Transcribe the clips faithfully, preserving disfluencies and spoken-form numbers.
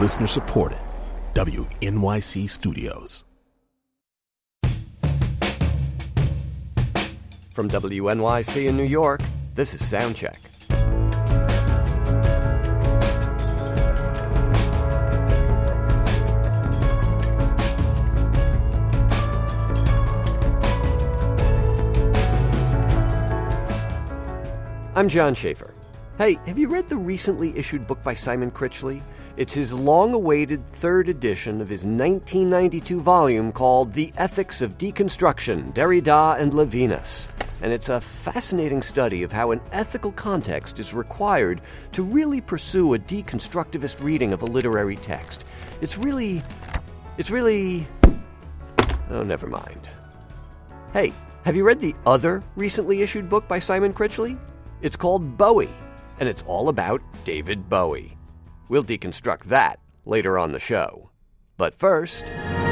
Listener supported. W N Y C Studios. From W N Y C in New York, this is Soundcheck. I'm John Schaefer. Hey, have you read the recently issued book by Simon Critchley? It's his long-awaited third edition of his nineteen ninety-two volume called The Ethics of Deconstruction, Derrida and Levinas. And it's a fascinating study of how an ethical context is required to really pursue a deconstructivist reading of a literary text. It's really... It's really... Oh, never mind. Hey, have you read the other recently issued book by Simon Critchley? It's called Bowie, and it's all about David Bowie. We'll deconstruct that later on the show. But first...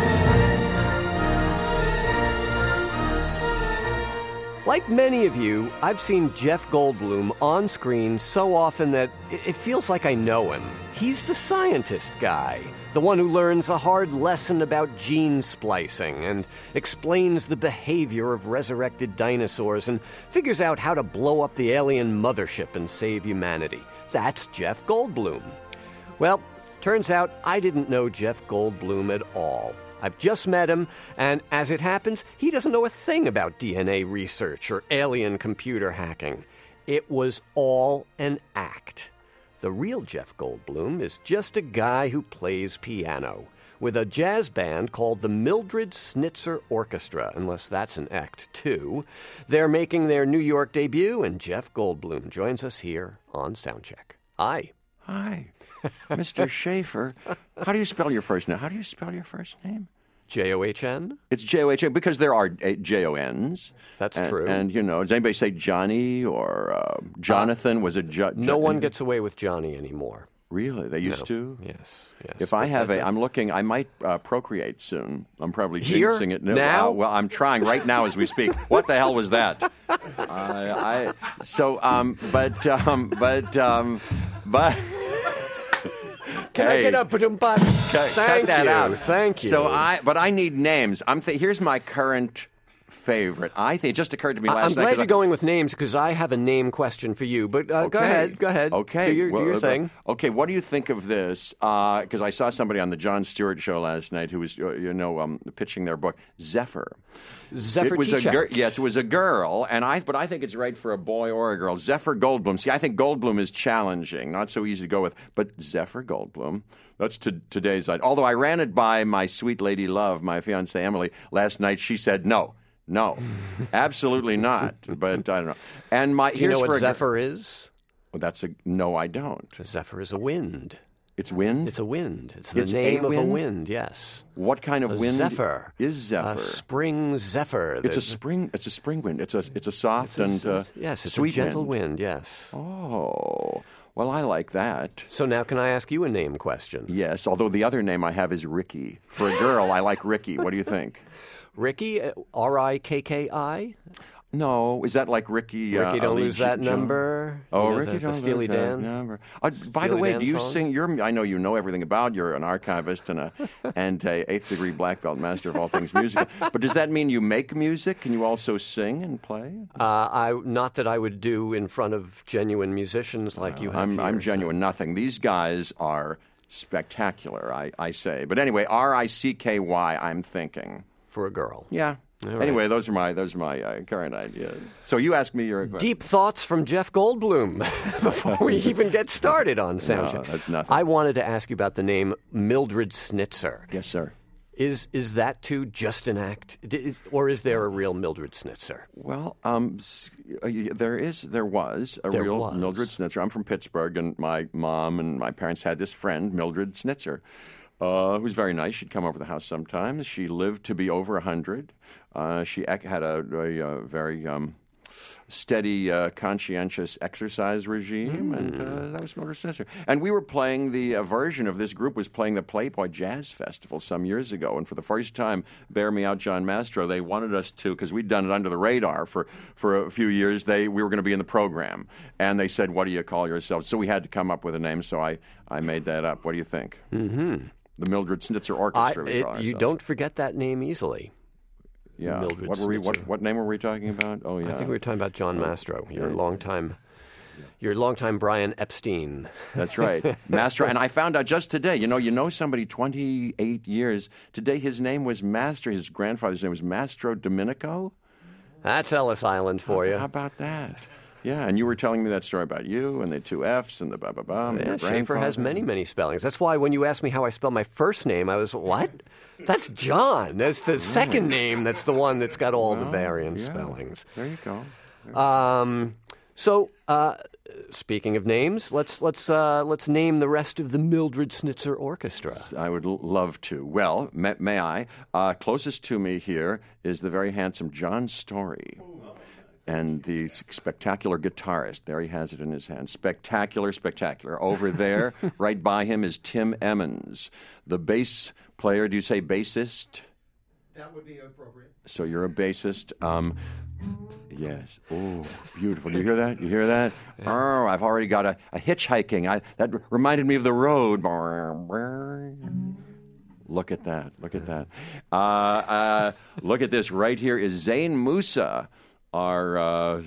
Like many of you, I've seen Jeff Goldblum on screen so often that it feels like I know him. He's the scientist guy, the one who learns a hard lesson about gene splicing and explains the behavior of resurrected dinosaurs and figures out how to blow up the alien mothership and save humanity. That's Jeff Goldblum. Well, turns out I didn't know Jeff Goldblum at all. I've just met him, and as it happens, he doesn't know a thing about D N A research or alien computer hacking. It was all an act. The real Jeff Goldblum is just a guy who plays piano with a jazz band called the Mildred Snitzer Orchestra, unless that's an act, too. They're making their New York debut, and Jeff Goldblum joins us here on Soundcheck. Hi. Hi. Mister Schaefer. How do you spell your first name? How do you spell your first name? J O H N? It's J O H N because there are J O Ns. That's and, true. And, you know, does anybody say Johnny or uh, Jonathan? Uh, Was it jo- No jo- one gets away with Johnny anymore. Really? They used no. to? Yes, yes. If I have a, I'm looking, I might uh, procreate soon. I'm probably Here? jinxing it. No, now? Uh, well, I'm trying right now as we speak. What the hell was that? uh, I, so, um, but, um, but, um, but... Can hey, I get up? Cut, cut, cut that you. out. Thank you. So I, but I need names. I'm. Th- here's my current favorite. I think it just occurred to me last I'm night. glad you're I, going with names because I have a name question for you. But uh, okay. go ahead. Go ahead. Okay. Do your, well, do your uh, thing. Okay. What do you think of this? Because uh, I saw somebody on the Jon Stewart show last night who was, uh, you know, um, pitching their book, Zephyr. Zephyr it was a girl. Yes, it was a girl, and I. But I think it's right for a boy or a girl. Zephyr Goldblum. See, I think Goldblum is challenging, not so easy to go with. But Zephyr Goldblum. That's to, today's. Although I ran it by my sweet lady love, my fiancée Emily, last night. She said no, no, absolutely not. But I don't know. And my Do you here's know for what a, Zephyr is? Well, that's a no. I don't. Zephyr is a wind. It's wind? It's a wind. It's the It's name a of wind? a wind, yes. What kind of a wind zephyr. is Zephyr? A spring zephyr. It's a spring. It's a spring wind. It's a it's a soft It's a, and uh, yes, it's sweet a gentle wind. wind. Yes. Oh, well, I like that. So now, can I ask you a name question? Yes. Although the other name I have is Ricky. For a girl, I like Ricky. What do you think? Ricky, R I K K I. No, is that like Ricky? Ricky, uh, don't Ali lose that Jones? number. Oh, You know, Ricky, the, the don't Steely lose that Dan number. Uh, by Steely the way, Dan do you song? sing? You're. I know you know everything about. You're an archivist and a and a eighth degree black belt master of all things musical. But does that mean you make music? Can you also sing and play? Uh, I not that I would do in front of genuine musicians like you have I'm, here, I'm so- genuine. Nothing. These guys are spectacular. I, I say. But anyway, R I C K Y. I'm thinking. For a girl. Yeah. All right. Anyway, those are my those are my uh, current ideas. So you ask me your question. Deep thoughts from Jeff Goldblum before we even get started on Soundcheck. No, that's nothing. I wanted to ask you about the name Mildred Snitzer. Yes, sir. Is is that too just an act, is, or is there a real Mildred Snitzer? Well, um, uh, there is, there was a There real was. Mildred Snitzer. I'm from Pittsburgh, and my mom and my parents had this friend, Mildred Snitzer, uh, who was very nice. She'd come over to the house sometimes. She lived to be over a hundred. Uh, she ec- had a, a, a very um, steady, uh, conscientious exercise regime, mm. and uh, that was Mildred Snitzer. And we were playing the uh, version of this group was playing the Playboy Jazz Festival some years ago, and for the first time, Bear Me Out, John Mastro, they wanted us to, because we'd done it under the radar for, for a few years, they we were going to be in the program, and they said, what do you call yourselves? So we had to come up with a name, so I, I made that up. What do you think? Mm-hmm. The Mildred Snitzer Orchestra. I, we call it, you don't forget that name easily. Yeah. Mildred what were we? What, Snitzer. what name were we talking about? Oh, yeah. I think we were talking about John Mastro, your yeah. longtime, your longtime Brian Epstein. That's right, Mastro. And I found out just today. You know, you know somebody twenty-eight years today. His name was Mastro. His grandfather's name was Mastro Domenico. That's Ellis Island for how, you. How about that? Yeah, and you were telling me that story about you and the two F's and the ba ba ba. Yeah, Schaefer has many, many spellings. That's why when you asked me how I spell my first name, I was, what? That's John. That's the second name. That's the one that's got all well, the variant yeah. spellings. There you go. There you um, so, uh, speaking of names, let's let's uh, let's name the rest of the Mildred Snitzer Orchestra. I would l- love to. Well, may, may I? Uh, closest to me here is the very handsome John Story. And the spectacular guitarist, there he has it in his hand. Spectacular, spectacular. Over there, right by him, is Tim Emmons. The bass player, do you say bassist? That would be appropriate. So you're a bassist. Um, yes. Oh, beautiful. You hear that? You hear that? Yeah. Oh, I've already got a, a hitchhiking. I, that reminded me of the road. Look at that. Look at that. Uh, uh, look at this. Right here is Zain Musa. Our uh,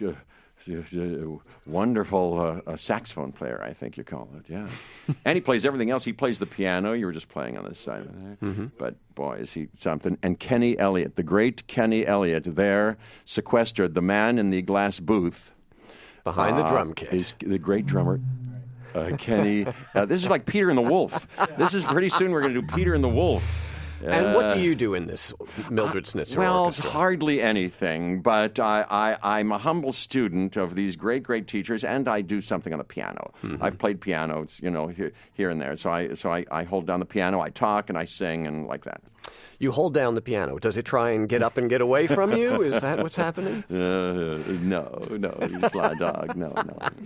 wonderful uh, saxophone player, I think you call it, yeah. And he plays everything else. He plays the piano. You were just playing on this side of there. Mm-hmm. But, boy, is he something. And Kenny Elliott, the great Kenny Elliott, there, sequestered, the man in the glass booth. Behind uh, the drum kit. Is the great drummer. Uh, Kenny. Uh, this is like Peter and the Wolf. This is pretty soon we're going to do Peter and the Wolf. And what do you do in this Mildred Snitzer well, Orchestra? Well, hardly anything, but I, I, I'm a humble student of these great, great teachers, and I do something on the piano. Mm-hmm. I've played piano, you know, here, here and there. So I so I, I hold down the piano, I talk, and I sing, and like that. You hold down the piano. Does it try and get up and get away from you? Is that what's happening? Uh, no, no, you sly dog. No,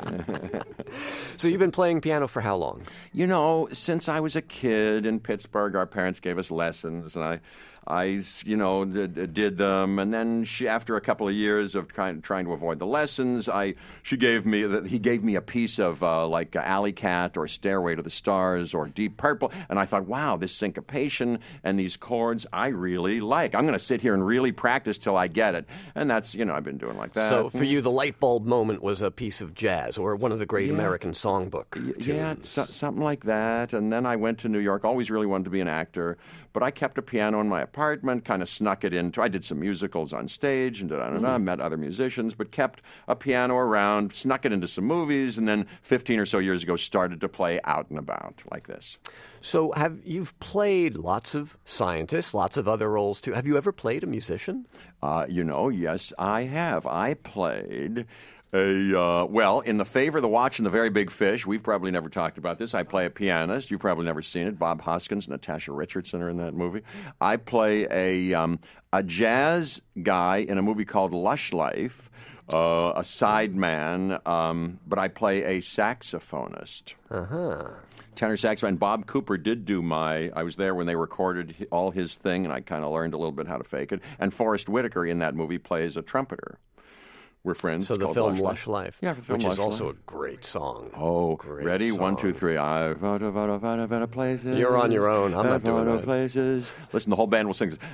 no. So you've been playing piano for how long? You know, since I was a kid in Pittsburgh, our parents gave us lessons, and I, I, you know, did, did them. And then she, after a couple of years of trying, trying to avoid the lessons, I, she gave me, he gave me a piece of uh, like uh, Alley Cat or Stairway to the Stars or Deep Purple, and I thought, wow, this syncopation and these chords I really like. I'm going to sit here and really practice till I get it. And that's, you know, I've been doing like that. So for you, the light bulb moment was a piece of jazz or one of the great yeah. American songbook tunes. Yeah, so, something like that. And then I went to New York. Always really wanted to be an actor. But I kept a piano in my apartment, kind of snuck it into. I did some musicals on stage and da da da da. Met other musicians, but kept a piano around, snuck it into some movies, and then fifteen or so years ago started to play out and about like this. So have you've played lots of scientists, lots of other roles too. Have you ever played a musician? Uh, you know, yes, I have. I played a, uh, well, in The Favor, The Watch, and The Very Big Fish. We've probably never talked about this. I play a pianist. You've probably never seen it. Bob Hoskins, Natasha Richardson are in that movie. I play a, um, a jazz guy in a movie called Lush Life. Uh, a sideman, um, but I play a saxophonist. Uh-huh. Tenor saxophone. Bob Cooper did do my, I was there when they recorded all his thing, and I kind of learned a little bit how to fake it. And Forrest Whitaker in that movie plays a trumpeter. We're friends. So it's the film Lush, Lush Life. Life, Yeah, for the film which Lush is also Life. a great song. Oh, great ready? song. One, two, three. I've got to find a better places. You're on your own. I'm not doing that. Places. Listen, the whole band will sing this.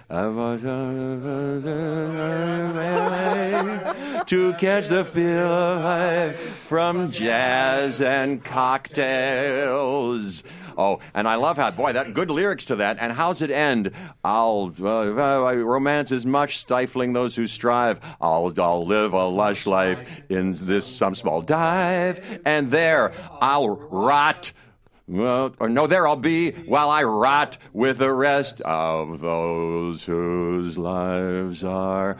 To catch the feel of life from jazz and cocktails. Oh, and I love how, boy, that good lyrics to that. And how's it end? I'll, uh, romance is much, stifling those who strive. I'll, I'll live a lush life in this some small dive. And there, I'll rot. Well, or no, there I'll be while I rot with the rest of those whose lives are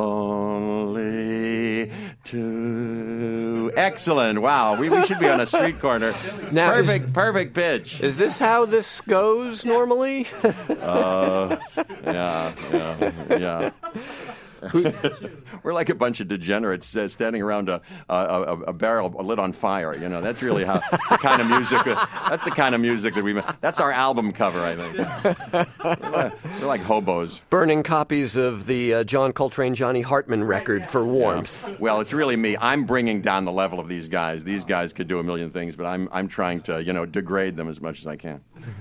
lonely too. Excellent. Wow. We, we should be on a street corner. Now, perfect, is, perfect pitch. Is this how this goes normally? uh, yeah, yeah, yeah. We're like a bunch of degenerates uh, standing around a, a, a, a barrel lit on fire. You know, that's really how the kind of music. That's the kind of music that we. That's our album cover, I think. We're like, we're like hobos burning copies of the uh, John Coltrane, Johnny Hartman record for warmth. Yeah. Well, it's really me. I'm bringing down the level of these guys. These guys could do a million things, but I'm I'm trying to you know degrade them as much as I can.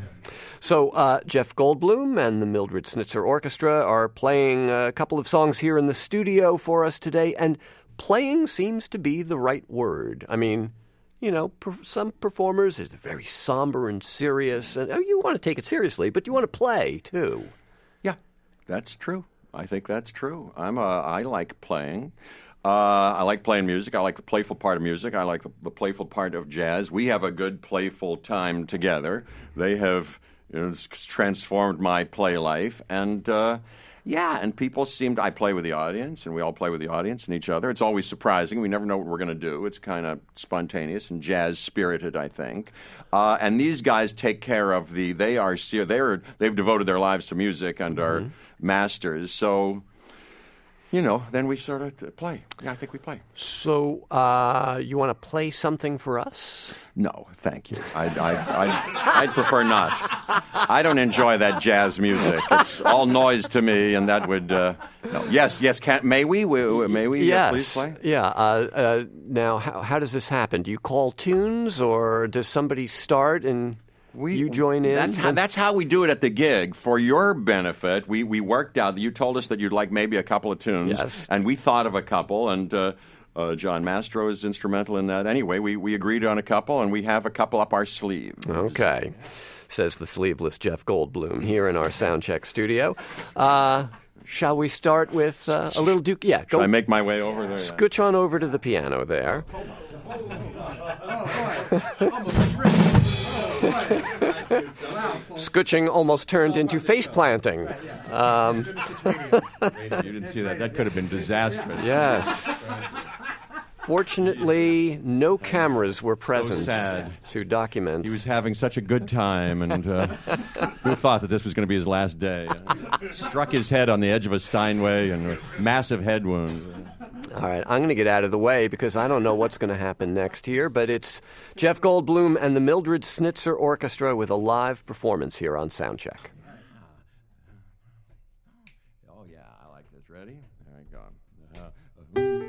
So uh, Jeff Goldblum and the Mildred Snitzer Orchestra are playing a couple of songs here in the studio for us today, and playing seems to be the right word. I mean, you know, per- some performers are very somber and serious, and oh, you want to take it seriously, but you want to play too. Yeah, that's true. I think that's true. I'm a, I like playing. Uh, I like playing music. I like the playful part of music. I like the, the playful part of jazz. We have a good playful time together. They have you know, transformed my play life. And, uh, yeah, and people seem to, I play with the audience, and we all play with the audience and each other. It's always surprising. We never know what we're going to do. It's kind of spontaneous and jazz-spirited, I think. Uh, and these guys take care of the, they are, they are, they've devoted their lives to music and mm-hmm. are masters. So... You know, then we sort of play. Yeah, I think we play. So, uh, you want to play something for us? No, thank you. I'd, I'd, I'd, I'd prefer not. I don't enjoy that jazz music. It's all noise to me, and that would... Uh, no. Yes, yes, can, may we? May we yes. uh, please play? Yeah. Uh, uh, now, how, how does this happen? Do you call tunes, or does somebody start and... We, you join in? That's how, that's how we do it at the gig. For your benefit, we, we worked out, you told us that you'd like maybe a couple of tunes. Yes. And we thought of a couple, and uh, uh, John Mastro is instrumental in that. Anyway, we, we agreed on a couple, and we have a couple up our sleeve. Okay. Says the sleeveless Jeff Goldblum here in our Soundcheck studio. Uh, shall we start with uh, a little Duke? Yeah, go. Shall I make my way over there? Scooch on over to the piano there. Scooching almost turned into face planting. Um, you didn't see that. That could have been disastrous. Yes. Fortunately, no cameras were present so sad. to document. He was having such a good time, and uh, who thought that this was going to be his last day? Struck his head on the edge of a Steinway and a massive head wound. All right, I'm going to get out of the way because I don't know what's going to happen next here, but it's Jeff Goldblum and the Mildred Snitzer Orchestra with a live performance here on Soundcheck. Oh, yeah, I like this. Ready? There I go. Uh,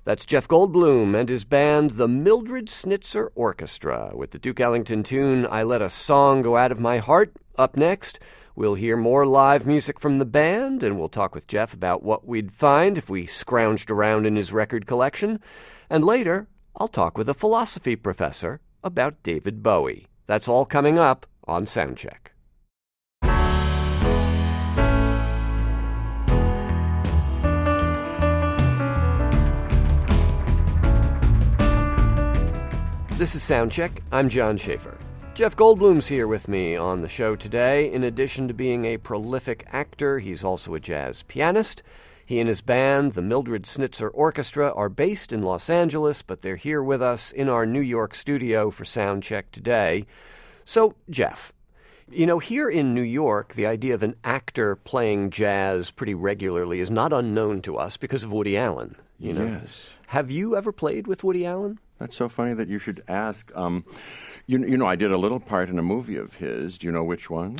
That's Jeff Goldblum and his band, the Mildred Snitzer Orchestra, with the Duke Ellington tune, I Let a Song Go Out of My Heart. Up next, we'll hear more live music from the band, and we'll talk with Jeff about what we'd find if we scrounged around in his record collection. And later, I'll talk with a philosophy professor about David Bowie. That's all coming up on Soundcheck. This is Soundcheck. I'm John Schaefer. Jeff Goldblum's here with me on the show today. In addition to being a prolific actor, he's also a jazz pianist. He and his band, the Mildred Snitzer Orchestra, are based in Los Angeles, but they're here with us in our New York studio for Soundcheck today. So, Jeff, you know, here in New York, the idea of an actor playing jazz pretty regularly is not unknown to us because of Woody Allen. You know? Yes. Have you ever played with Woody Allen? That's so funny that you should ask. Um, you, you know, I did a little part in a movie of his. Do you know which one?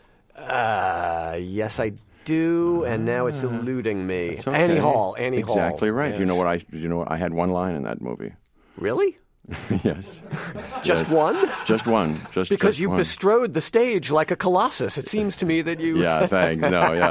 Uh, yes, I do, and now it's eluding me. That's okay. Annie Hall, Annie exactly Hall. Exactly right. Yes. You know what I? You know what I had one line in that movie. Really? Yes. Just yes. one? Just one. Just because just you one. bestrode the stage like a colossus. It seems to me that you. Yeah. Thanks. No. Yeah.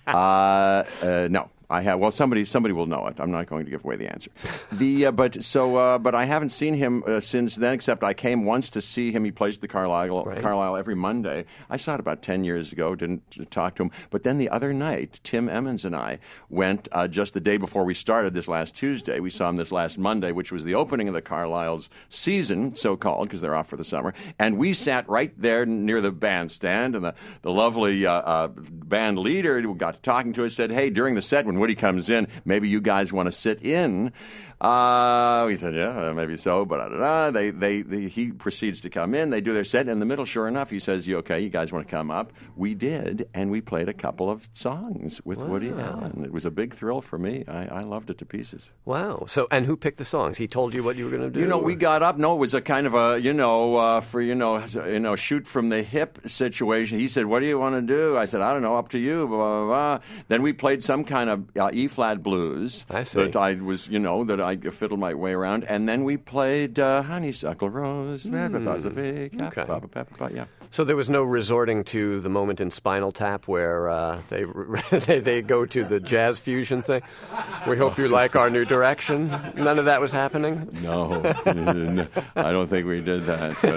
Uh, uh, no. I have. Well, somebody somebody will know it. I'm not going to give away the answer. The uh, but so uh, but I haven't seen him uh, since then. Except I came once to see him. He plays the Carlisle Right. Carlisle every Monday. I saw it about ten years ago. Didn't talk to him. But then the other night, Tim Emmons and I went uh, just the day before we started this last Tuesday. We saw him this last Monday, which was the opening of the Carlisle's season, so called, because they're off for the summer. And we sat right there near the bandstand, and the the lovely uh, uh, band leader who got to talking to us said, "Hey, during the set when Woody comes in, maybe you guys want to sit in." Uh, we said, yeah, maybe so, but da, da, da. They, they, they, he proceeds to come in. They do their set. And in the middle, sure enough, he says, "You okay? You guys want to come up?" We did, and we played a couple of songs with Wow. Woody Allen. It was a big thrill for me. I, I loved it to pieces. Wow. So, and who picked the songs? He told you what you were going to do? You know, we or- got up. No, it was a kind of a, you know, uh, for, you know, you know, shoot from the hip situation. He said, "What do you want to do?" I said, "I don't know, up to you." Blah, blah, blah. Then we played some kind of uh, E-flat blues. I see. That I was, you know, that I fiddled my way around. And then we played uh, Honeysuckle Rose. Mm. Okay. Yeah. So there was no resorting to the moment in Spinal Tap where uh, they, they they go to the jazz fusion thing. We hope you like our new direction. None of that was happening? No, no, I don't think we did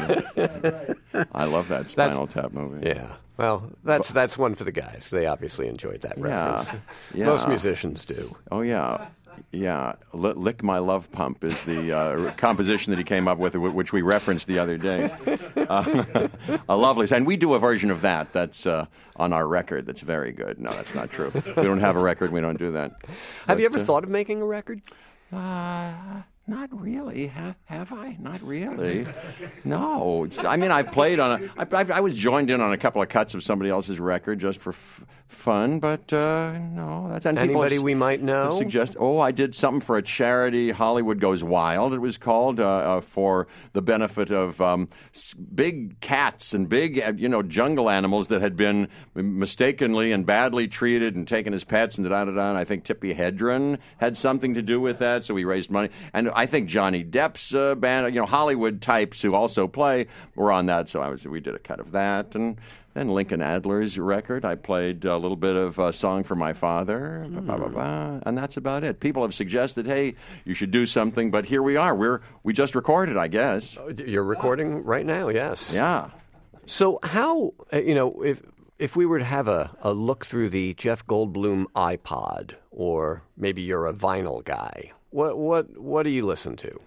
that. But uh, I love that Spinal Tap movie. Yeah. Well, that's that's one for the guys. They obviously enjoyed that Yeah, reference. yeah. Most musicians do. Oh, yeah. Yeah. L- Lick My Love Pump is the uh, composition that he came up with, which we referenced the other day. Uh, a lovely. And we do a version of that that's uh, on our record that's very good. No, that's not true. We don't have a record. We don't do that. Have you But, ever uh, thought of making a record? Uh, not really. Ha- have I? Not really. No. It's, I mean, I've played on a. I, I, I was joined in on a couple of cuts of somebody else's record just for f- fun, but uh, no. That's and people Anybody have, we might know? Suggest. Oh, I did something for a charity. Hollywood Goes Wild. It was called uh, uh, for the benefit of um, s- big cats and big, uh, you know, jungle animals that had been mistakenly and badly treated and taken as pets and da da da. And I think Tippi Hedren had something to do with that, so we raised money. And I think Johnny Depp's uh, band, you know, Hollywood types who also play were on that. So I was, we did a cut of that, and then Lincoln Adler's record. I played a little bit of a song for my father, mm. blah, blah, blah, and that's about it. People have suggested, hey, you should do something, but here we are. We're we just recorded, I guess. You're recording right now, yes. Yeah. So how, uh, you know, if if we were to have a, a look through the Jeff Goldblum iPod, or maybe you're a vinyl guy, what what what do you listen to?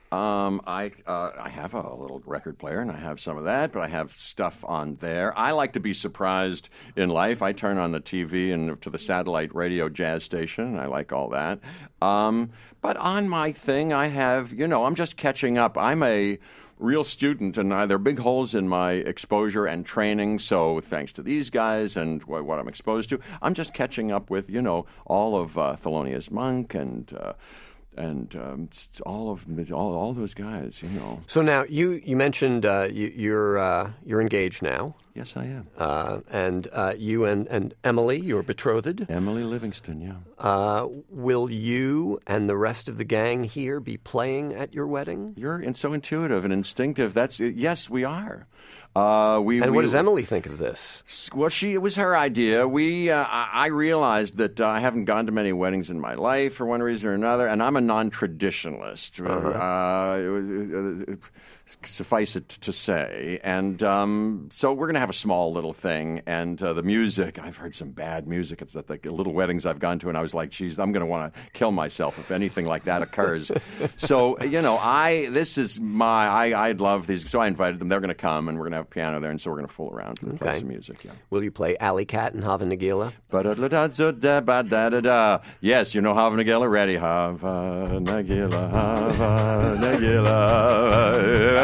Um, I uh, I have a little record player, and I have some of that, but I have stuff on there. I like to be surprised in life. I turn on the T V and to the satellite radio jazz station, and I like all that. Um, but on my thing, I have, you know, I'm just catching up. I'm a real student, and uh, there are big holes in my exposure and training, so thanks to these guys and wh- what I'm exposed to, I'm just catching up with, you know, all of uh, Thelonious Monk and... Uh, And um, all of all, all those guys, you know. So now you, you mentioned uh, you, you're uh, you're engaged now. Yes, I am. Uh, and uh, you and, and Emily, your betrothed. Emily Livingston, yeah. Uh, will you and the rest of the gang here be playing at your wedding? You're in, so intuitive and instinctive. That's yes, we are. Uh, we, and we, what does Emily think of this? Well, she it was her idea. We uh, I I realized that uh, I haven't gone to many weddings in my life for one reason or another, and I'm a non-traditionalist. Uh-huh. Uh, it was, uh, suffice it to say, and um, so we're going to have a small little thing. And uh, the music, I've heard some bad music. It's at the little weddings I've gone to, and I was like, "Geez, I'm going to want to kill myself if anything like that occurs." So you know, I this is my I I love these. So I invited them. They're going to come, and we're going to have a piano there, and so we're going to fool around and play Okay. some music. Yeah. Will you play Alley Cat and Hava Nagila? Ba-da-da-da-da-da-da-da. Yes, you know Hava Nagila. Ready? Hava Nagila, Hava Nagila,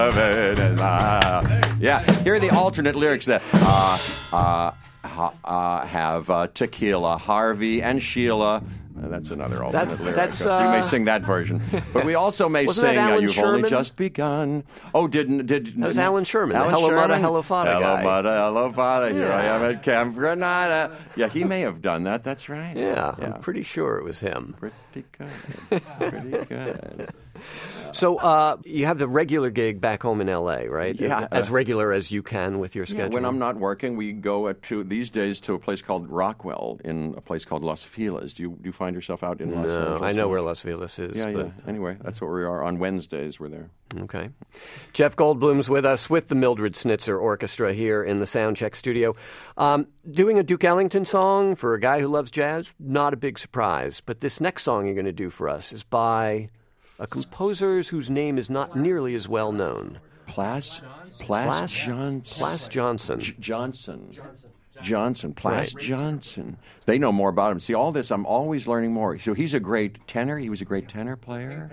Nagila. Yeah, here are the alternate lyrics that uh, uh, ha, uh, have uh, Tequila, Harvey, and Sheila. Uh, that's another alternate That- lyric. that's, you may uh, sing that version, but we also may Wasn't that sing uh, Alan "You've Sherman? Only Just Begun." Oh, didn't did That was Alan Sherman, the Alan Hello Mata, Sherman? Hello Fata Hello guy. Mata, Hello Fata. Here I Yeah. am at Camp Granada. Yeah, he may have done that. That's right. Yeah, I'm pretty sure it was him. Pretty good. Pretty good. So uh, you have the regular gig back home in L A, right? Yeah. As regular as you can with your Yeah, schedule? when I'm not working, we go at to these days to a place called Rockwell in a place called Los Feliz. Do you do you find yourself out in Los No, Angeles? I know where Los Feliz is. Yeah, but... yeah. Anyway, that's what we are on Wednesdays. We're there. Okay. Jeff Goldblum's with us with the Mildred Snitzer Orchestra here in the Soundcheck studio. Um, doing a Duke Ellington song for a guy who loves jazz, not a big surprise. But this next song you're going to do for us is by a composer whose name is not nearly as well known. Plas, Plas, Plas- John, Plas Johnson. J- Johnson. Johnson, Plas Right. Johnson. They know more about him. See, all this, I'm always learning more. So he's a great tenor. He was a great tenor player.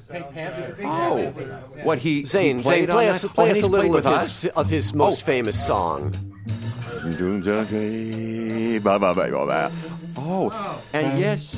Oh, what he Zane, he played Zane, play on us, that? play Oh, us he's a little played of with his, us? of his most Oh. famous song. Oh, and yes.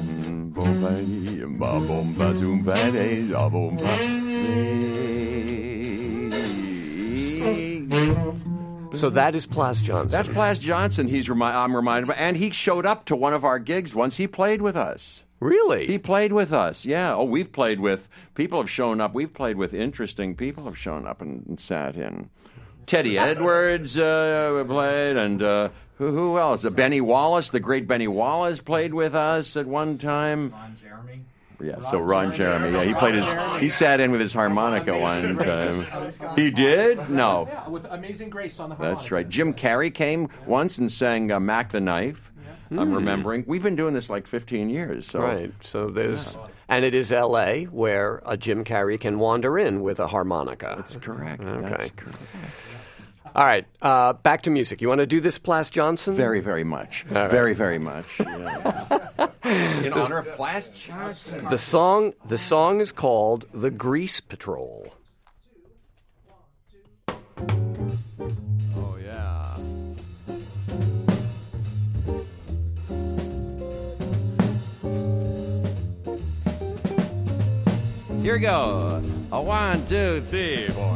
So that is Plas Johnson. That's Plas Johnson. He's remi- I'm reminded of, and he showed up to one of our gigs once. He played with us. Really? He played with us. Yeah. Oh, we've played with people have shown up. We've played with interesting people have shown up and, and sat in. Teddy Edwards uh, played, and uh, who, who else? Uh, Benny Wallace, the great Benny Wallace, played with us at one time. Ron Jeremy. Yeah, so Ron Jeremy. Yeah, he played his. He sat in with his harmonica one time. He did? No. Yeah, with Amazing Grace on the harmonica. That's right. Jim Carrey came once and sang uh, "Mac the Knife." I'm remembering. We've been doing this like fifteen years. So. Right. So there's, and it is L A where a Jim Carrey can wander in with a harmonica. That's correct. Okay. That's correct. All right. Uh, back to music. You want to do this, Plas Johnson? Very, very much. right. Very, very much. Yeah. In honor of Plas Johnson. The song. The song is called "The Grease Patrol." Oh yeah. Here we go. A one, two, three, four.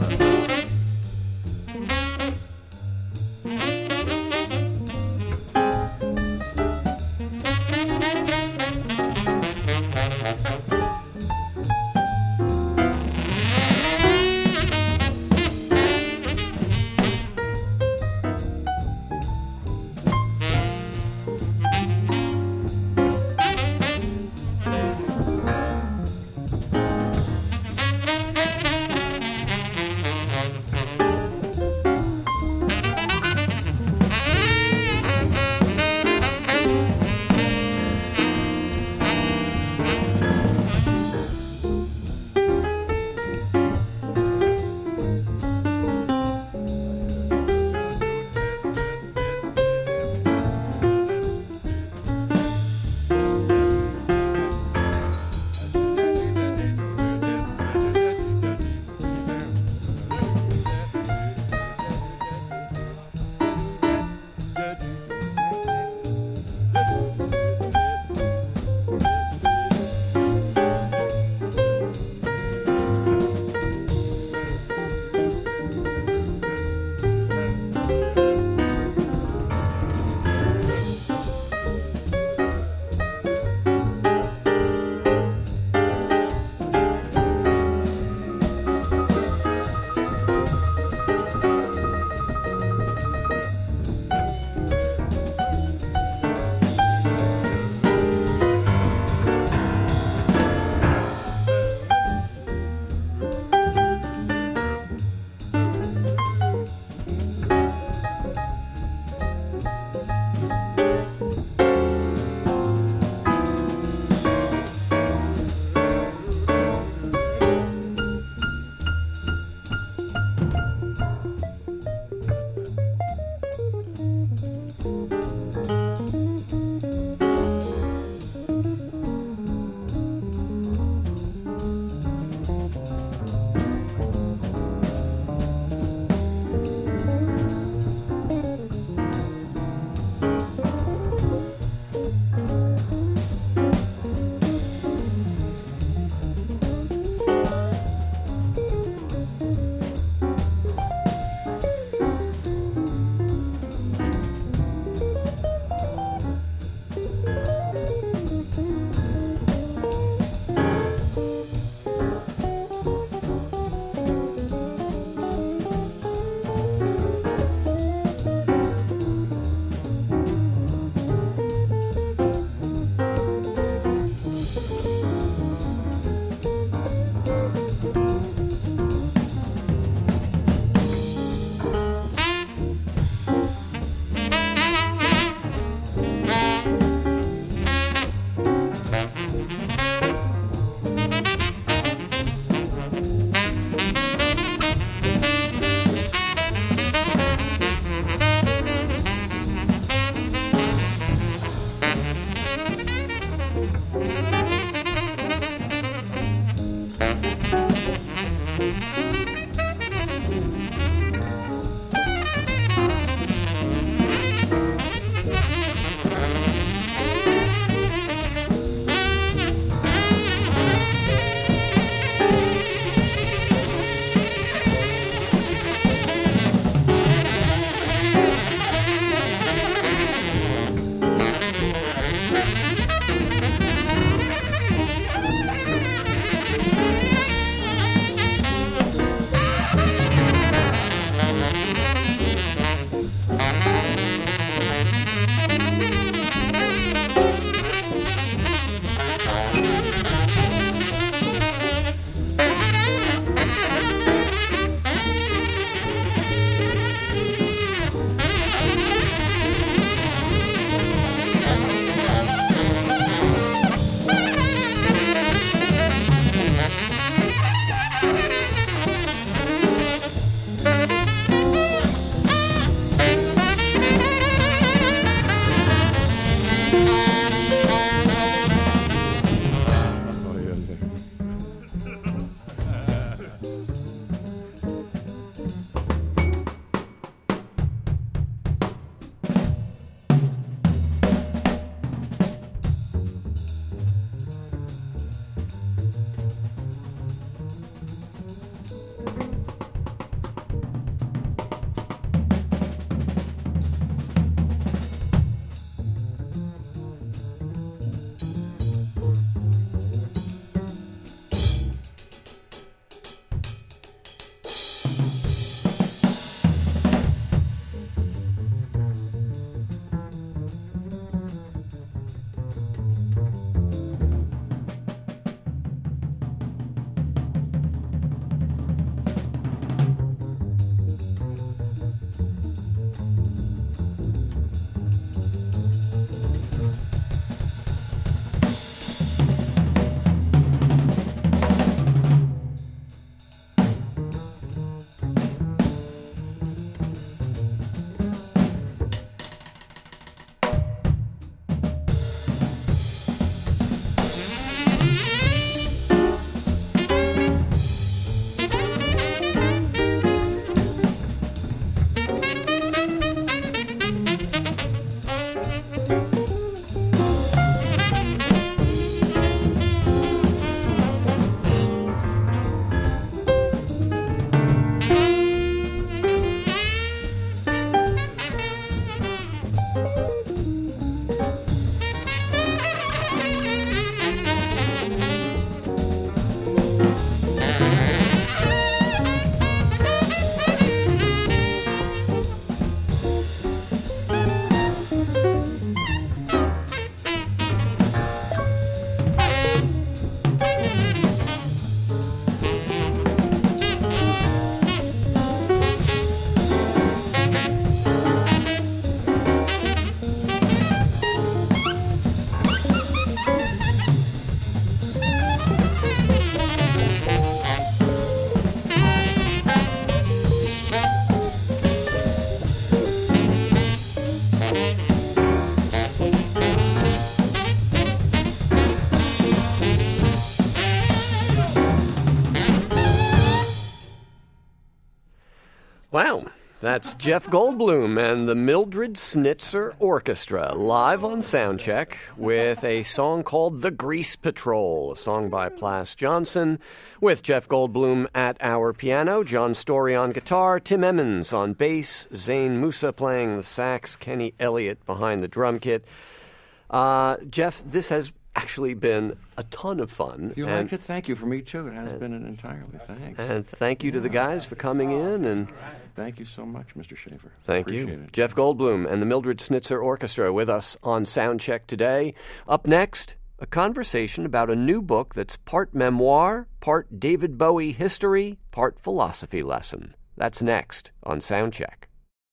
Wow. That's Jeff Goldblum and the Mildred Snitzer Orchestra live on Soundcheck with a song called The Grease Patrol, a song by Plas Johnson, with Jeff Goldblum at our piano, John Story on guitar, Tim Emmons on bass, Zane Musa playing the sax, Kenny Elliott behind the drum kit. Uh, Jeff, this has actually been a ton of fun. You and, like it? Thank you. For me, too. It has and, been an entirely. Thanks. And thank you to the guys for coming in. And thank you so much, Mister Schaefer. Thank Appreciate you. It. Jeff Goldblum and the Mildred Snitzer Orchestra with us on Soundcheck today. Up next, a conversation about a new book that's part memoir, part David Bowie history, part philosophy lesson. That's next on Soundcheck.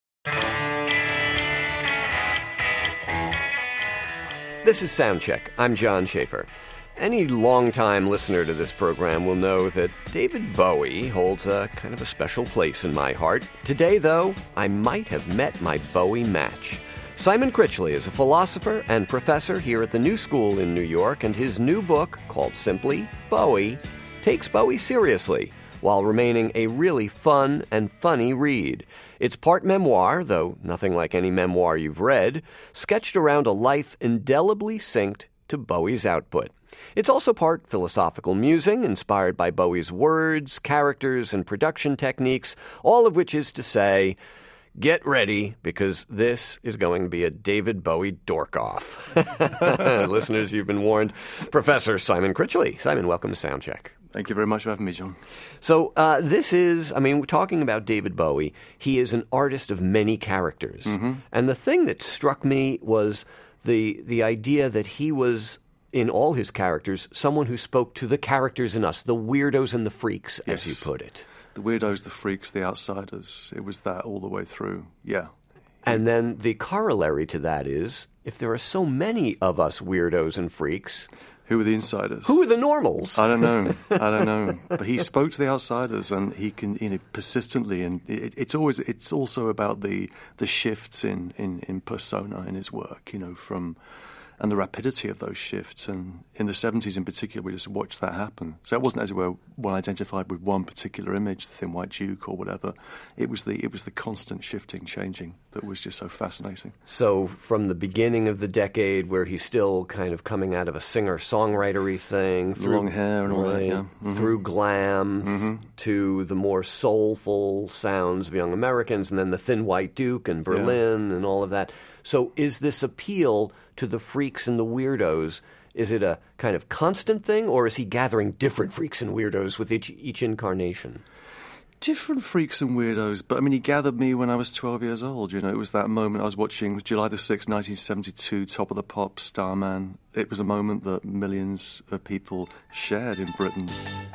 This is Soundcheck. I'm John Schaefer. Any longtime listener to this program will know that David Bowie holds a kind of a special place in my heart. Today, though, I might have met my Bowie match. Simon Critchley is a philosopher and professor here at the New School in New York, and his new book, called simply Bowie, takes Bowie seriously while remaining a really fun and funny read. It's part memoir, though nothing like any memoir you've read, sketched around a life indelibly synced to Bowie's output. It's also part philosophical musing, inspired by Bowie's words, characters, and production techniques, all of which is to say, get ready, because this is going to be a David Bowie dork-off. Listeners, you've been warned. Professor Simon Critchley. Simon, welcome to Soundcheck. Thank you very much for having me, John. So uh, this is, I mean, we're talking about David Bowie. He is an artist of many characters. Mm-hmm. And the thing that struck me was the the idea that he was, in all his characters, someone who spoke to the characters in us, the weirdos and the freaks, yes. as you put it. The weirdos, the freaks, the outsiders. It was that all the way through, yeah. And then the corollary to that is, if there are so many of us weirdos and freaks, who are the insiders? Who are the normals? I don't know. I don't know. But he spoke to the outsiders, and he can, you know, persistently. And it, it's always, it's also about the the shifts in, in, in persona in his work, you know, from and the rapidity of those shifts. And in the seventies, in particular, we just watched that happen. So it wasn't as it were one identified with one particular image, the Thin White Duke or whatever. It was the it was the constant shifting, changing that was just so fascinating. So from the beginning of the decade, where he's still kind of coming out of a singer-songwritery thing, through, long hair and all right, that, yeah, mm-hmm. through glam mm-hmm. to the more soulful sounds of Young Americans, and then the Thin White Duke and Berlin yeah. and all of that. So is this appeal to the freaks and the weirdos, is it a kind of constant thing, or is he gathering different freaks and weirdos with each each incarnation? Different freaks and weirdos, but I mean, he gathered me when I was twelve years old. You know, it was that moment I was watching July the sixth, nineteen seventy-two, Top of the Pops, Starman. It was a moment that millions of people shared in Britain.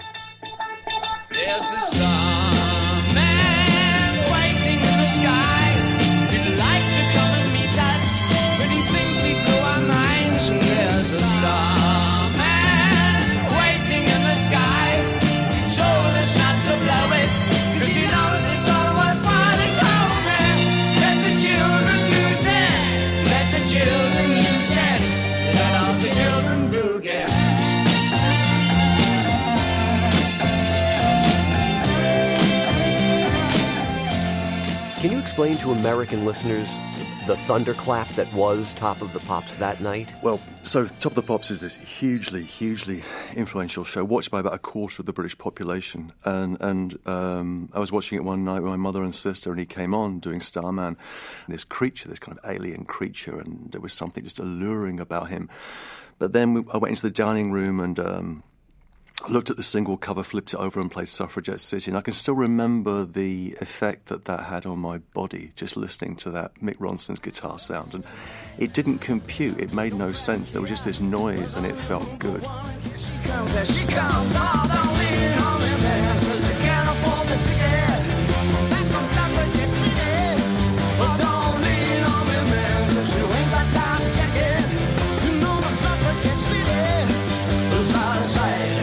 There's a starman waiting in the sky. He'd like to come and meet us, but he thinks he'd blow our minds. And there's a starman waiting in the sky. He told us not to blow it, cause he knows it's all worthwhile. He told me, let the children use it, let the children use it, let all the children boogie. Can you explain to American listeners the thunderclap that was Top of the Pops that night? Well, so Top of the Pops is this hugely, hugely influential show, watched by about a quarter of the British population. And and um, I was watching it one night with my mother and sister, and he came on doing Starman. This creature, this kind of alien creature, and there was something just alluring about him. But then we, I went into the dining room and Um, looked at the single cover, flipped it over and played Suffragette City, and I can still remember the effect that that had on my body, just listening to that Mick Ronson's guitar sound. And it didn't compute, it made no sense. There was just this noise and it felt good. Here she comes, here she comes, all the way home in bed, 'cause she can't afford the ticket. Back from Suffragette City, but don't lean on me, man, 'cause you ain't got time to check it. You know the Suffragette City is out of sight.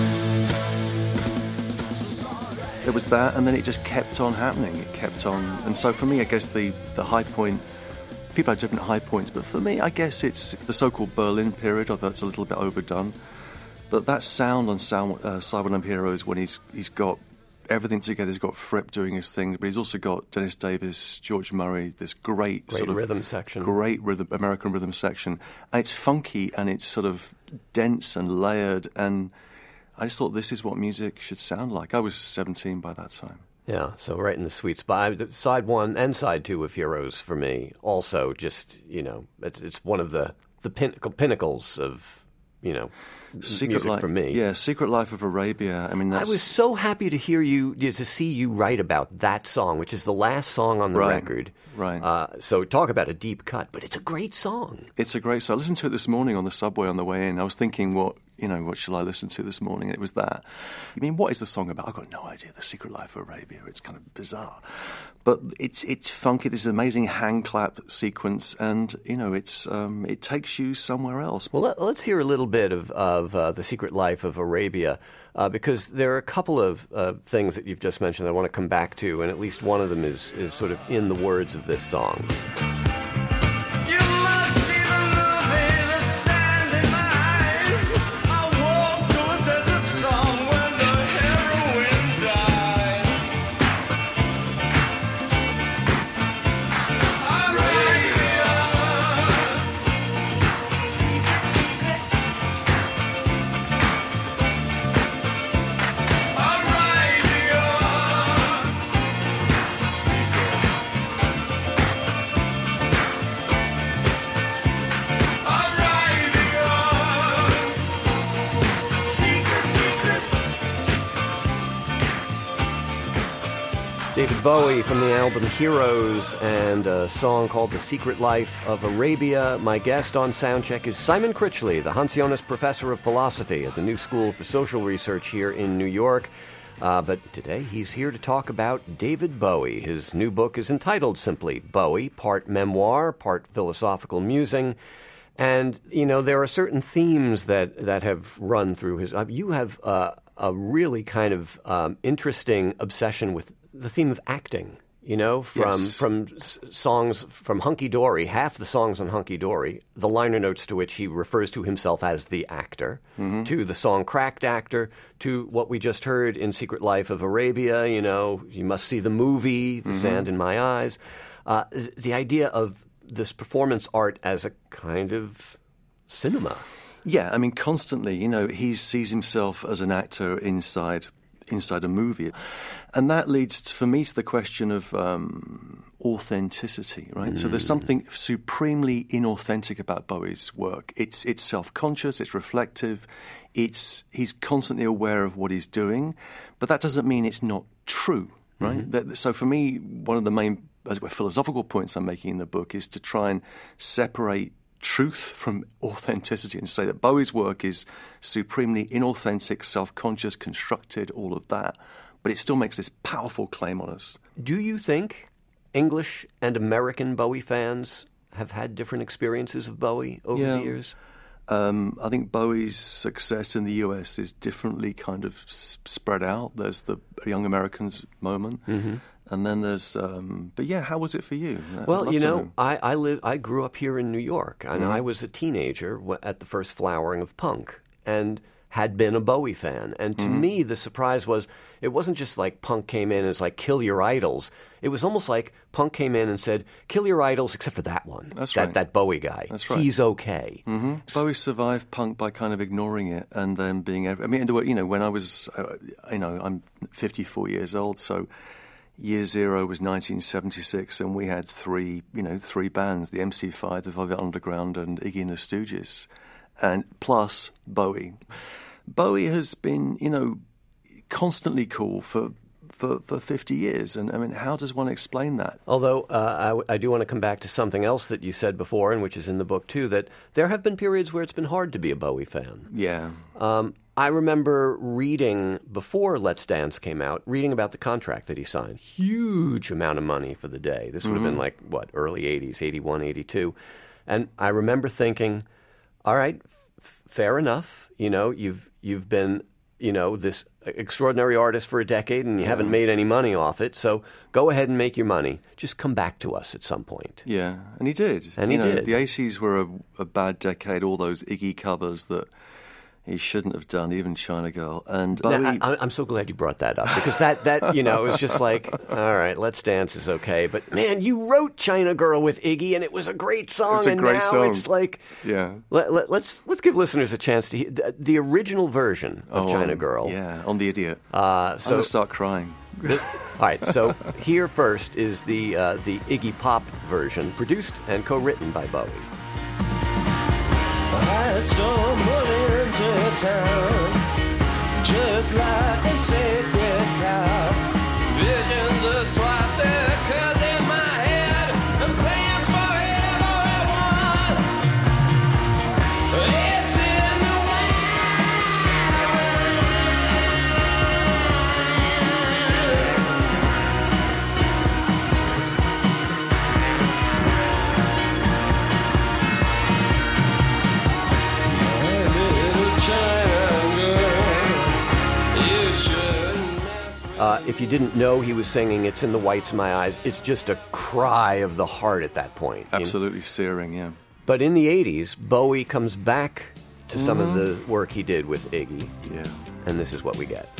There was that, and then it just kept on happening. It kept on. And so for me, I guess the, the high point, people have different high points, but for me, I guess it's the so-called Berlin period, although that's a little bit overdone. But that sound on sound, uh, Cyberlamp Heroes, when he's he's got everything together. He's got Fripp doing his thing, but he's also got Dennis Davis, George Murray, this great, Great sort of rhythm section. Great rhythm, American rhythm section. And it's funky and it's sort of dense and layered. And I just thought this is what music should sound like. I was seventeen by that time. Yeah, so right in the sweet spot. Side one and side two of Heroes for me also just, you know, it's, it's one of the, the pinnacle, pinnacles of, you know, Secret music Life, for me. Yeah, Secret Life of Arabia. I mean, that's... I was so happy to hear you, to see you write about that song, which is the last song on the Right, record. right. Uh, so talk about a deep cut, but it's a great song. It's a great song. I listened to it this morning on the subway on the way in. I was thinking, what you know, what shall I listen to this morning? And it was that. I mean, what is the song about? I've got no idea. The Secret Life of Arabia. It's kind of bizarre, but it's it's funky. This amazing hand clap sequence, and you know, it's um, it takes you somewhere else. Well, let, let's hear a little bit of of uh, the Secret Life of Arabia, uh, because there are a couple of uh, things that you've just mentioned that I want to come back to, and at least one of them is is sort of in the words of this song. You must see the movie, the sand in my eyes. I walk to a desert song when the heroine dies. Arabia, secret, secret. Arabia, secret, secret. David Bowie from the album Heroes and a song called The Secret Life of Arabia. My guest on Soundcheck is Simon Critchley, the Hans Jonas Professor of Philosophy at the New School for Social Research here in New York. Uh, but today he's here to talk about David Bowie. His new book is entitled simply Bowie, part memoir, part philosophical musing. And, you know, there are certain themes that, that have run through his... Uh, you have uh, a really kind of um, interesting obsession with the theme of acting, you know, from Yes. from s- songs from Hunky Dory, half the songs on Hunky Dory, the liner notes to which he refers to himself as the actor, to the song Cracked Actor, to what we just heard in Secret Life of Arabia, you know, you must see the movie, The Sand in My Eyes. Uh, th- the idea of this performance art as a kind of cinema. Yeah, I mean, constantly, you know, he sees himself as an actor inside inside a movie. And that leads, to, for me, to the question of um, authenticity, right? Mm. So there's something supremely inauthentic about Bowie's work. It's it's self-conscious, it's reflective, it's he's constantly aware of what he's doing, but that doesn't mean it's not true, right? Mm-hmm. That, so for me, one of the main as well, philosophical points I'm making in the book is to try and separate truth from authenticity and say that Bowie's work is supremely inauthentic, self-conscious, constructed, all of that, but it still makes this powerful claim on us. Do you think English and American Bowie fans have had different experiences of Bowie over Yeah. the years? Um, I think Bowie's success in the U S is differently kind of s- spread out. There's the Young Americans moment, Mm-hmm. and then there's. Um, but yeah, how was it for you? I'd Well, love you to know, I I, live, I grew up here in New York, and Mm-hmm. I was a teenager w- at the first flowering of punk, and had been a Bowie fan. And to Mm-hmm. me, the surprise was it wasn't just like punk came in and was like, kill your idols. It was almost like punk came in and said, kill your idols except for that one. That's that, right. That Bowie guy. That's right. He's okay. Mm-hmm. Bowie survived punk by kind of ignoring it and then being. I mean, there were, you know, when I was, uh, you know, I'm fifty-four years old, so year zero was nineteen seventy-six, and we had three, you know, three bands: the M C five, the Velvet Underground, and Iggy and the Stooges, and plus Bowie. Bowie has been, you know, constantly cool for. For, for fifty years, and I mean, how does one explain that? Although uh, I, w- I do want to come back to something else that you said before, and which is in the book too, that there have been periods where it's been hard to be a Bowie fan. Yeah. Um, I remember reading, before Let's Dance came out, reading about the contract that he signed. Huge amount of money for the day. This would have been like, what, early eighties, eighty-one, eighty-two. And I remember thinking, all right, f- fair enough. You know, you've you've been, you know, this extraordinary artist for a decade and you haven't made any money off it, so go ahead and make your money. Just come back to us at some point. Yeah, and he did. And you he know, did. The eighties were a, a bad decade, all those Iggy covers that, he shouldn't have done, even China Girl. And Now, Bowie, I, I'm so glad you brought that up because that, that you know, it was just like, all right, Let's Dance is okay. But, man, you wrote China Girl with Iggy, and it was a great song. It's a and great now song. it's like, yeah. let, let, let's, let's give listeners a chance to hear the, the original version of Oh, China um, Girl. Yeah, on The Idiot. Uh, so, I'm going to start crying. This, all right, so here first is the uh, the Iggy Pop version, produced and co-written by Bowie. I stumbled into town just like a sacred cow. Visions of swastikas in my head and plans for everyone. It's in the Uh, if you didn't know he was singing It's in the Whites of My Eyes, it's just a cry of the heart at that point. you know? Absolutely searing, yeah. But in the eighties, Bowie comes back to some of the work he did with Iggy, Yeah. and this is what we get.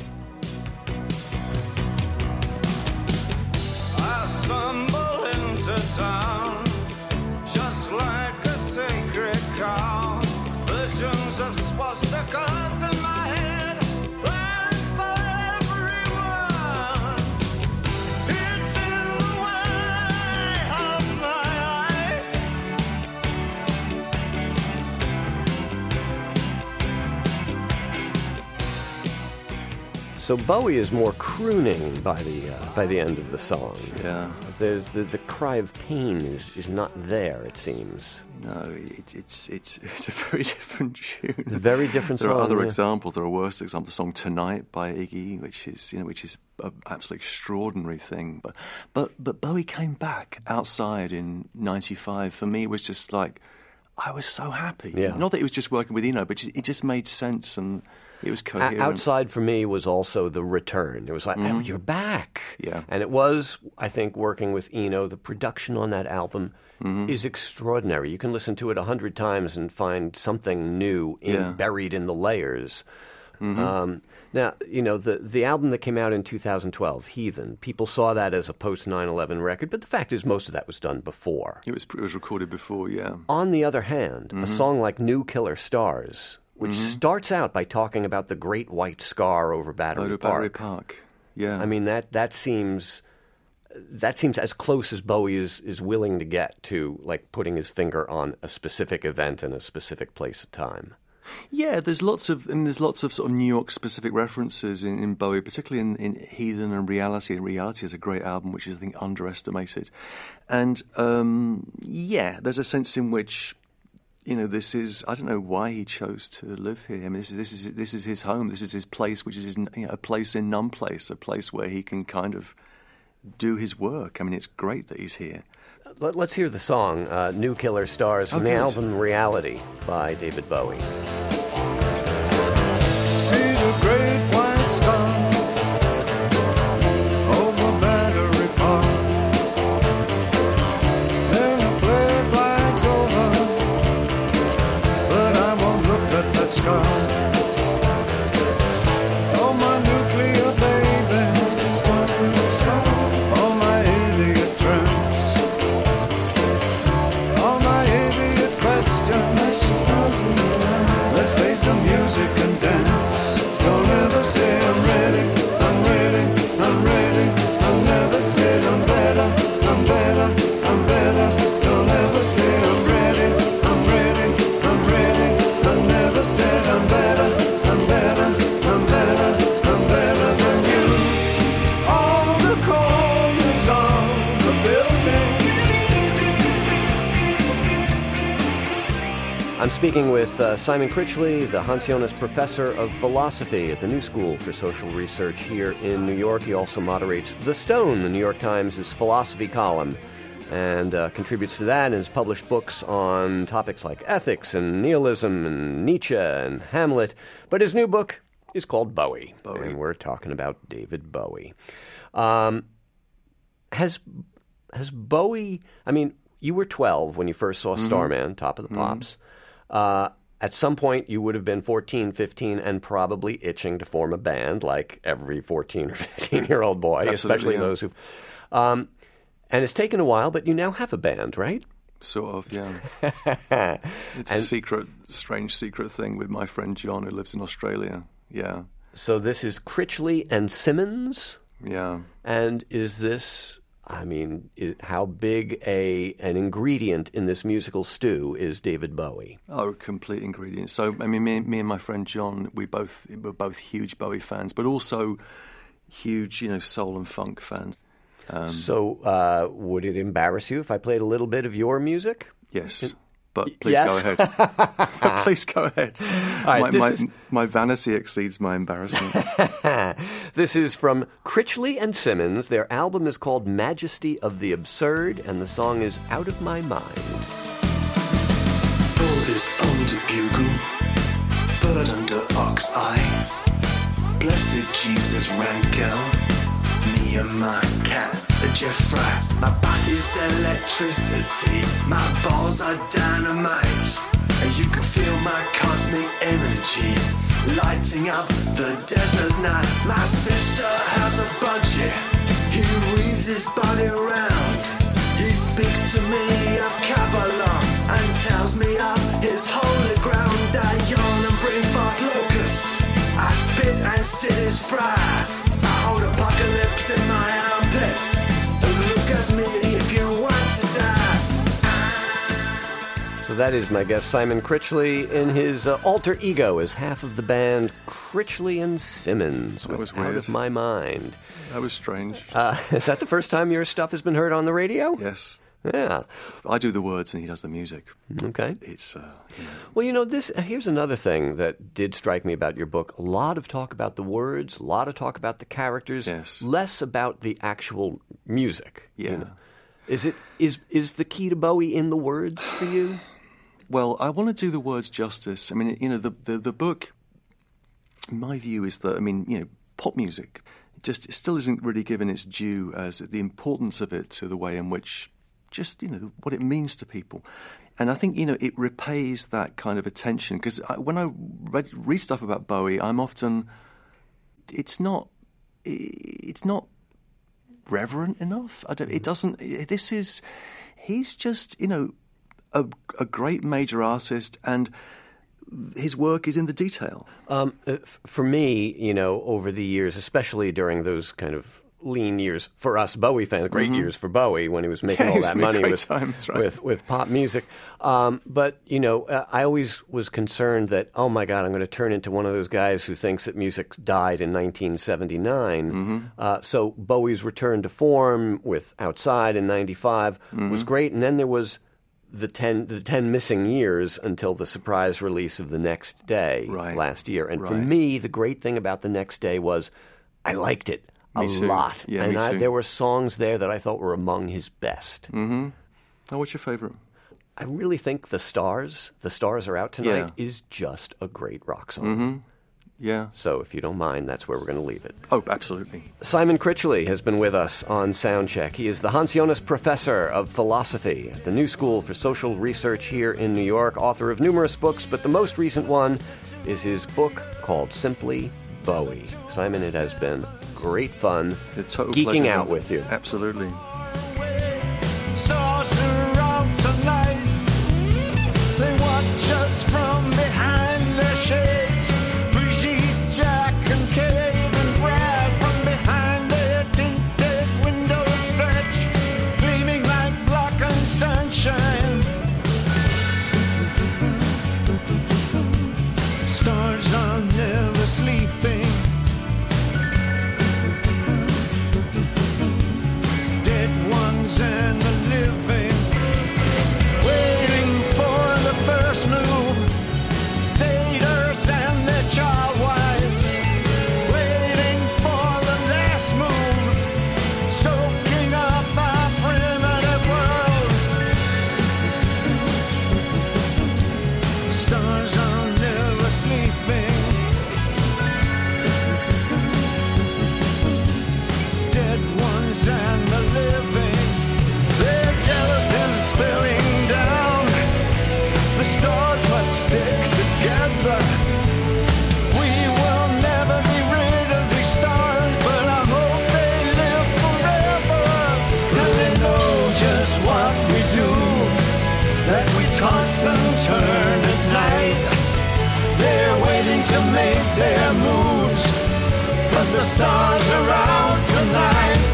I stumble into town just like a sacred cow. Visions of swastikas in my head, plans for everyone. It's in the way of my eyes. So Bowie is more crooning by the uh, by the end of the song. Yeah. There's the, the cry of pain is, is not there, it seems. No, it, it's it's it's a very different tune. It's a very different There song. are other yeah. examples. There are worse examples. The song "Tonight" by Iggy, which is you know which is an absolutely extraordinary thing. But but but Bowie came back outside in ninety-five. For me, it was just like I was so happy. Yeah. Not that he was just working with Eno, but it just made sense and it was O- coherent. Outside for me was also the return. It was like, oh, you're back. Yeah. And it was, I think, working with Eno. The production on that album is extraordinary. You can listen to it a hundred times and find something new in, Yeah. buried in the layers. Um, now, you know, the, the album that came out in two thousand twelve, Heathen, people saw that as a post nine eleven record, but the fact is most of that was done before. It was it was recorded before, yeah. On the other hand, a song like New Killer Stars, which starts out by talking about the great white scar over Battery Over Park. Battery Park. Yeah. I mean, that that seems that seems as close as Bowie is, is willing to get to, like, putting his finger on a specific event in a specific place and time. Yeah, there's lots of and there's lots of sort of New York specific references in, in Bowie, particularly in, in Heathen and Reality. And Reality is a great album, which is I think underestimated. And um, yeah, there's a sense in which you know this is I don't know why he chose to live here. I mean, this is this is this is his home. This is his place, which is his, you know, a place in none place, a place where he can kind of do his work. I mean, it's great that he's here. Let, let's hear the song uh, New Killer Stars from Oh, the good. album Reality by David Bowie. See the great white star over Battery Park. Then the flag flies over, but I won't look at that scar. Oh, my nuclear baby, oh, my idiot trance, all my idiot questions. Let's face the music and dance. Don't ever say I'm ready, I'm ready, I'm ready. I'll never say I'm better, I'm better, I'm better. Don't ever say I'm ready, I'm ready, I'm ready. I'll never say I'm better, I'm better, I'm better, I'm better than you. All the corners of the buildings. I'm speaking with uh, Simon Critchley, the Hans Jonas Professor of Philosophy at the New School for Social Research here in New York. He also moderates The Stone, the New York Times' philosophy column, and uh, contributes to that and has published books on topics like ethics and nihilism and Nietzsche and Hamlet. But his new book is called Bowie, Bowie. and we're talking about David Bowie. Um, has has Bowie? I mean, you were twelve when you first saw Starman, Top of the Pops. Uh, at some point you would have been fourteen, fifteen, and probably itching to form a band, like every fourteen or fifteen-year-old boy, Absolutely, especially yeah. those who... Um, and it's taken a while, but you now have a band, right? Sort of, yeah. It's a And- secret, strange secret thing with my friend John, who lives in Australia. Yeah, So this is Critchley and Simmons, yeah. and is this... I mean, it, how big a an ingredient in this musical stew is David Bowie? Oh, complete ingredient. So, I mean, me, me and my friend John, we both were both huge Bowie fans, but also huge, you know, soul and funk fans. Um, So, uh, would it embarrass you if I played a little bit of your music? yes, but please yes? go ahead. Please go ahead. right, my, this my, is- my vanity exceeds my embarrassment. This is from Critchley and Simmons. Their album is called Majesty of the Absurd, and the song is Out of My Mind. Pull this under bugle, bird under ox eye. Blessed Jesus Rangel, me and my cat, the Jeff Fry. My body's electricity, my balls are dynamite. And you can feel my cosmic energy lighting up the desert night. My sister has a budget, he weaves his body around. He speaks to me of Kabbalah and tells me of his holy ground. I yawn and bring forth locusts, I spit and cities fry. I hold apocalypse in my armpits. Look at me if you want to die. So that is my guest Simon Critchley in his uh, alter ego as half of the band Critchley and Simmons with was Out weird. of My Mind. That was strange. Uh, is that the first time your stuff has been heard on the radio? yes. Yeah. I do the words and he does the music. Okay. It's, uh, you know, Well, you know, this here's another thing that did strike me about your book. A lot of talk about the words, a lot of talk about the characters, Yes. less about the actual music. you Yeah. know. Is it is is the key to Bowie in the words for you? well, I want to do the words justice. I mean, you know, the, the, the book, my view is that, I mean, you know, pop music just it still isn't really given its due as the importance of it to the way in which just, you know, what it means to people. And I think, you know, it repays that kind of attention. Because when I read, read stuff about Bowie, I'm often, it's not, it's not reverent enough. I don't, it doesn't, this is, he's just, you know, a, a great major artist, and his work is in the detail. Um, uh, f- for me, you know, over the years, especially during those kind of lean years for us Bowie fans, great years for Bowie when he was making Yeah, all he was that making money great with, times, right. with with pop music. Um, but you know, uh, I always was concerned that, oh my God, I'm going to turn into one of those guys who thinks that music died in nineteen seventy-nine. Mm-hmm. Uh, so Bowie's return to form with Outside in ninety-five Mm-hmm. was great, and then there was the ten the ten missing years until the surprise release of The Next Day Right. last year. And for Right. me, the great thing about The Next Day was I liked it a Me too. lot. Yeah, and me I, too. there were songs there that I thought were among his best. Oh, what's your favourite? I really think The Stars, The Stars Are Out Tonight, Yeah. is just a great rock song. Yeah. So if you don't mind, that's where we're going to leave it. Oh, absolutely. Simon Critchley has been with us on Soundcheck. He is the Hans Jonas Professor of Philosophy at the New School for Social Research here in New York, author of numerous books, but the most recent one is his book called Simply Bowie. Simon, it has been great fun A total geeking pleasure. out with you. Absolutely. Stars are out tonight. They watch us from behind their shades. Breezy Jack and Cave and Brad from behind their tinted windows stretch, gleaming like blackened sunshine. Stars are never sleeping. Dead toss and turn at night. They're waiting to make their moves, but the stars are out tonight.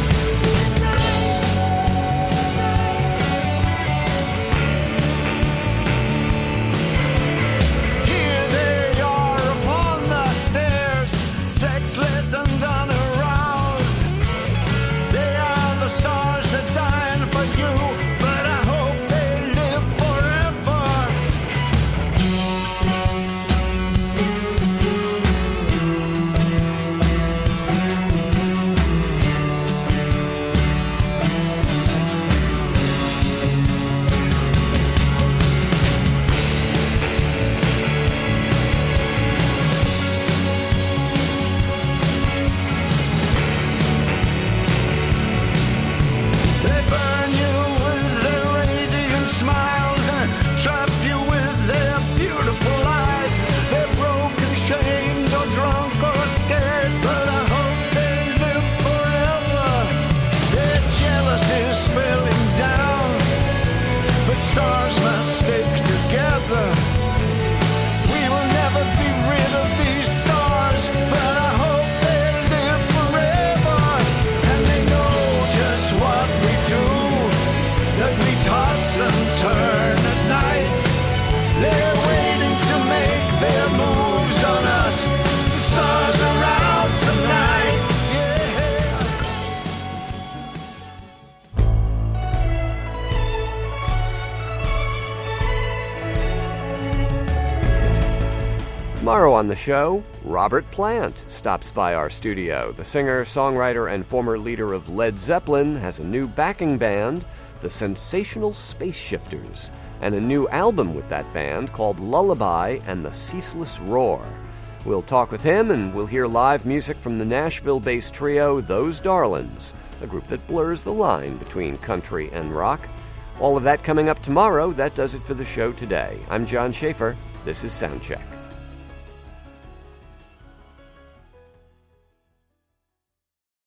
Here they are upon the stairs, sexless and unaroused. They are the stars that dying for you, but I hope they live forever. They burn you with their radiant smiles and trap you with their beautiful eyes. They're broken, shamed, or drunk, or scared, but I hope they live forever. Their jealousy is spilling down, but stars must stick together. We will never be rid of these stars, but I hope they live forever. And they know just what we do, that we toss and turn at night. They're waiting to make their moves on us. The stars are out tonight. Tomorrow on the show, Robert Plant stops by our studio. The singer, songwriter, and former leader of Led Zeppelin has a new backing band, the Sensational Space Shifters, and a new album with that band called Lullaby and the Ceaseless Roar. We'll talk with him, and we'll hear live music from the Nashville-based trio Those Darlings, a group that blurs the line between country and rock. All of that coming up tomorrow. That does it for the show today. I'm John Schaefer. This is Soundcheck.